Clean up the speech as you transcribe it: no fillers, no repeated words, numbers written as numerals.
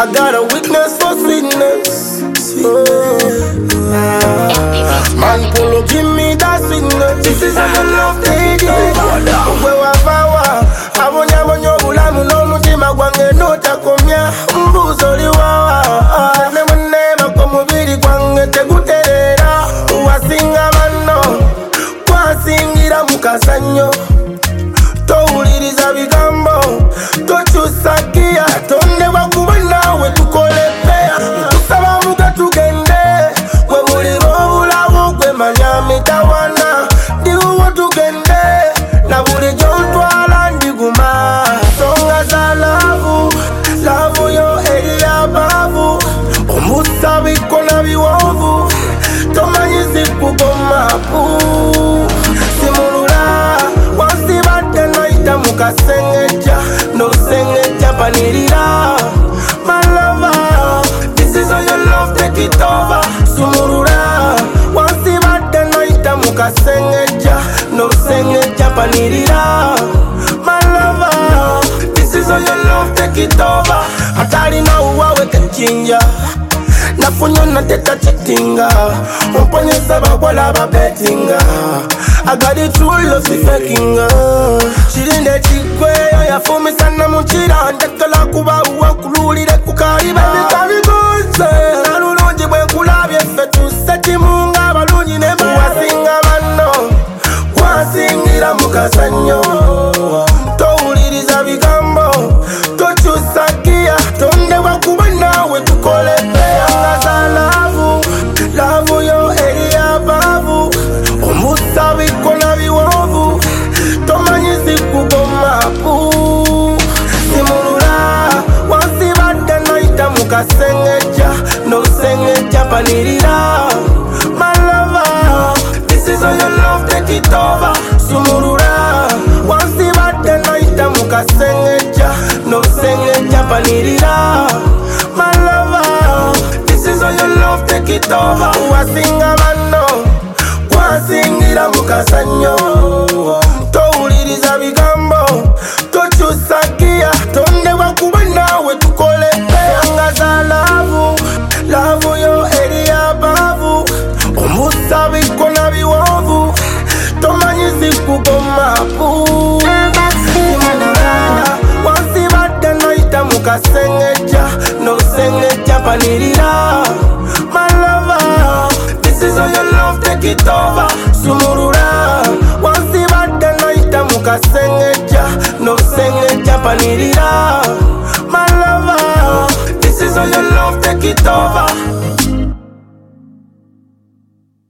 I got a weakness for sweetness. Man, Polo, give me that sweetness. This is how your love take it. Abonyo bulamu no mutima gwange notakomya mbuzoli wawa ne munema ko mubiri gwange teguterera wasinga manno kwasingira mukasanyo towuliriza bigambo tokyusakia tonde bakuba nawe tukolepea tusaba muga tugende gwe bulira obulamu gwe manya mitawana ndiwo tugende na buli gyontwala ndiguma songa za lavu yo eri abavu omusabiko na biwovu tomanyi zikugomapu simulula wansibadde noyita mukasengeja nosengeja panirira my lover, this is how your love take it over. Sumurura wansibadde noyita mukasengeja nosengeja panirira my lover, this is how your love take it over. Atalina uwawe kenjinja nafunyo nateta chitinga umponyesa bagwala babetinga I got it true love si fakinga shirinde chikweyo yafumisa na muchira ndekala kuba uwa kululire kukariba bikabigunze nalulungi bwe nkulabye ffe tuseti munga balungi ne wasinga banno wasingira mukasanyo towuliriza bigambo tokyusakia tonde bakuba nawe tukolepea lavu yo eri abavu omusabiko na biwovu tomanyi zikugomapu simulula wansibadde noyita mukasengeja nosengeja panirira my lover, this is how your love take it over. Sumurura wansibadde noyita mukasengeja nosengeja panirira my lover, this is how your love take it over. Wasinga manno kwasingira mukasanyo towuliriza bigambo tokyusakia tonde bakuba nawe tukolepea nga za lavu yo eri abavu omusabiko na biwovu tomanyi zikugomapu wansibadde noyita mukasengeja nosengeja panirira my lover, this is how your love take it over. Sumurura wansibadde noyita mukasengeja nosengeja panirira my lover, this is how your love take it over.